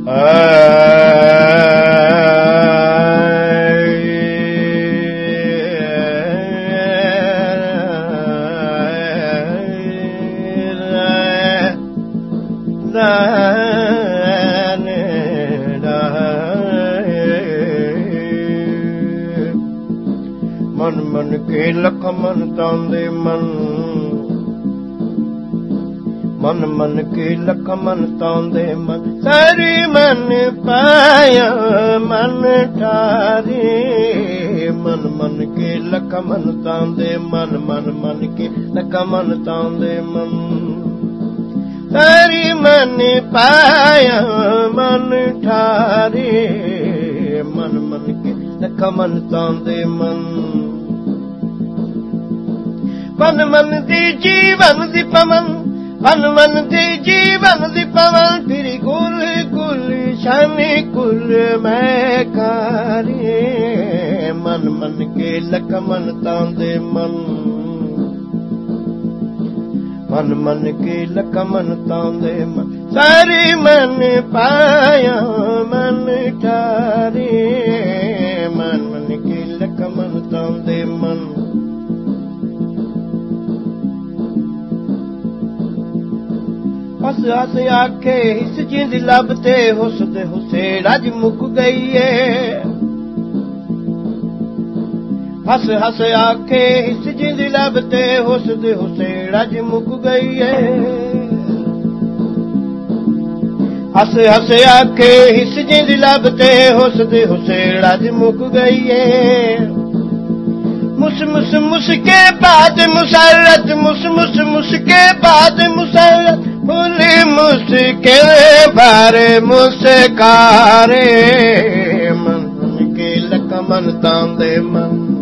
मन मन के लख मन तांदे मन मन मन के लख मन तांदे मन सारी मन पाया मन ठारे मन मन के लख मन तांदे मन मन मन के लख मन तांदे मन सारी मन पाया मन ठारे मन मन के लख मन तांदे मन मन मन दी जीवन दी पवन मन मन दी जीवन दी पवन फिर गुल गुल शानी कुल मैं कारी मन मन के लख मन तांदे मन मन मन के लख मन तांदे मन सारी मन पाया मन ठारे मन मन के लख मन तांदे मन हस हस आखे इस जिंद लभते हुसद हुसैन अज मुक गई है हस हस आखे इस जिंद लभते हुसद हुसैन अज मुक गई है हस हस आखे इस जिंद लभते हुसद हुसैन अज मुक गई है मुस मुस मुस के बाद मुसरत मुस मुस मुस के बाद मुसरत फूली मुस्किल बारे मुस्कारे मन के लख मन तांदे मन